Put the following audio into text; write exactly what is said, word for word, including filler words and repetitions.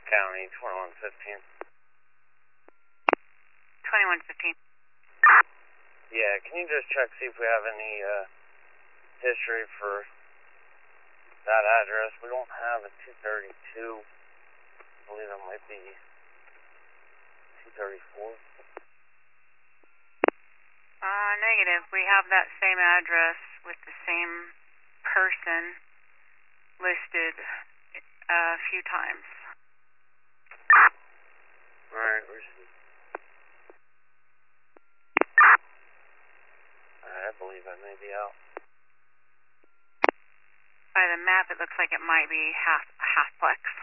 County, twenty-one fifteen. twenty-one fifteen. Yeah, can you just check, see if we have any uh, history for that address? We don't have a two thirty-two. I believe it might be two thirty-four. Uh, negative. We have that same address with the same person listed a few times. Alright, where's he? Alright, I believe I may be out. By the map, it looks like it might be half halfplex.